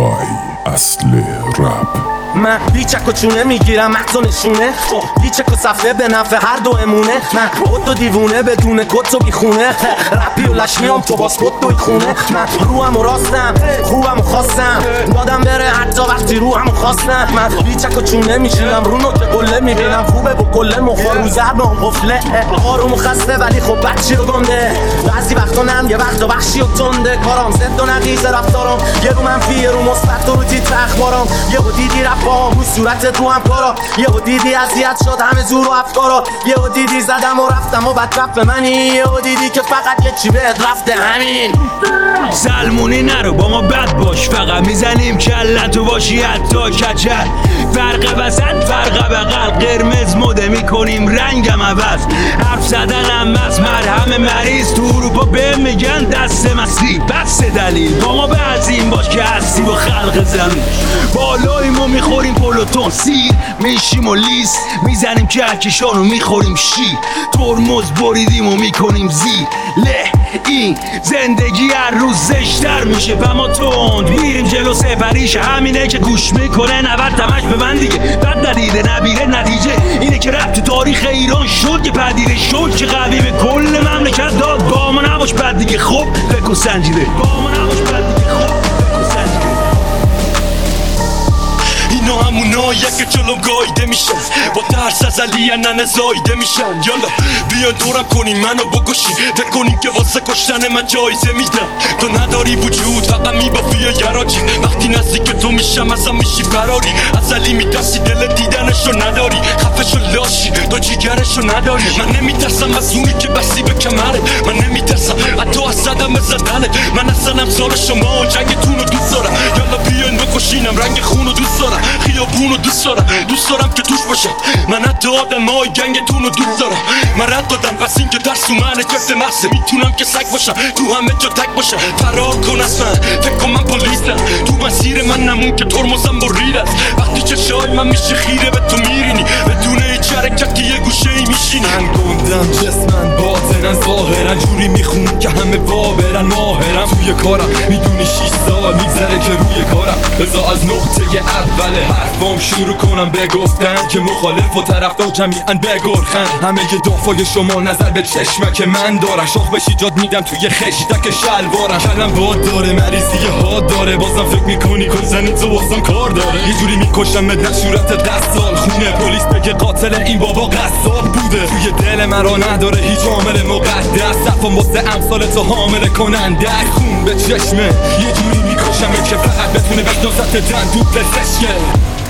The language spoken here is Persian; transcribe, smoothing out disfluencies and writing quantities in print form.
بای اصل رپ. من بیچک و چونه میگیرم مغز و نشونه، بیچک و صفحه به نفع هر دو امونه. من خود و دیوونه بدون کت و بیخونه، رپی و لشمیام تو باز خود دوی خونه. من روحم و راستم خوبم و خواستم دادم بره حتی وقتی روحم و خواستم. من بیچک و چونه میشینم رو نوک قله میبینم خوبه با کله مخور رو زربان قفله. آروم و خسته ولی خب بچی رو گنده، بعضی وقتا نم یه وقتا وحشی و تنده. کارام زد و نقیز رفتارم، یه رو منفی یه رو مثبت و رو تیتر اخبارم. یه رو دیدی رفام رو صورتت رو هم کارا، یه رو دیدی اذیت شد همه زور و افکارا. یه رو دیدی زدم و رفتم و بد رفت منی، یه رو دیدی که فقط یه چی بهت رفته همین. سلمونی نرو با ما بد باش، فقط میزنیم کلتو باشی حتی کچل. فرق وسط فرق بغل، قرمز مده میکنیم رنگم عوض. حرف زدنم از مرهم مریض، تو اروپا به میگن دست مستی بس دلیل. با ما بعضیم باش که هستی با خلق زمین، بالاییمو میخوریم پلوتون سیر میشیم و لیست میزنیم کهکشانو میخوریم شیر. ترمز بریدیم و میکنیم زیر له. این زندگی هر روز زشتر میشه و ما تند میریم جلو سپریش. همینه که گوش میکنه 90 تمش به من دیگه، بد ندیده نبیره. نتیجه اینه که رفت تو تاریخ ایران شد که پدیده شد که قوی به کل مملکت داد. با ما نباش بد دیگه خب فکر سنجیده، با ما نباش بد دیگه خب فکر سنجیده. اینا همونایی که جلوم گایده میشن، با ترس از علینن زایده میشن. یالا بیان دورم کنین منو بکشین، فکر کنین که واسه کشتن من جایزه میدم. تو نداری وجود فقط میبافی یا گراجی، وقتی نزدیک تو میشم ازم میشی فراری. ازلی میترسی دل دیدنشو نداری، خفشو لاشی تو جیگرشو نداری. من نمیترسم از اونی که بستی به کمره، من نمیترسم حتی از زدم زدنه. من اصلا امثال شما جنگتونو دوست دارم، یالا بیان بکشینم رنگ خونو دوست دارم. خیابونو دوست دارم که توش باشم. من حتی آدمای گنگتونو دوست دارم. من رد دادم پس این که درس و من جفت محصه، میتونم که سگ باشم تو همه جا تک باشم. فرار کن از من فکر کن من پلیسم، تو مسیر من نمون که ترمزم برید است. وقتی چشای من میشه خیره به تو میرینی، بدون هیچ حرکتی یه گوشه ای میشینی. من گندم جسمن باطنن ظاهرن، جوری میخون که همه وابرن ماهرم. توی کارم میدونی 6 سال میگذره که روی کارم، بذار از نقطه اول حرفام شروع کنم بگفتن که مخالف و طرفدار جمیعاً بگرخن. همه دافای شما نظر به چشمک من دارن، شاخ بشی جاد میدم توی خشتک شلوارم. کلم باد داره مریضی حاد داره، بازم فکر میکنی کن زنی تو بازم کار داره. یه جوری میکشم به صورت قصال خونه، پلیس بگه قاتل این بابا قصاب بوده. توی دل مرا نداره هیچ عامل مقدس، صفم واسه امثال تو حامل کننده خون به چشمه. یه جوری میکشم که فقط بتونه بشناست دن تو پلسشکه.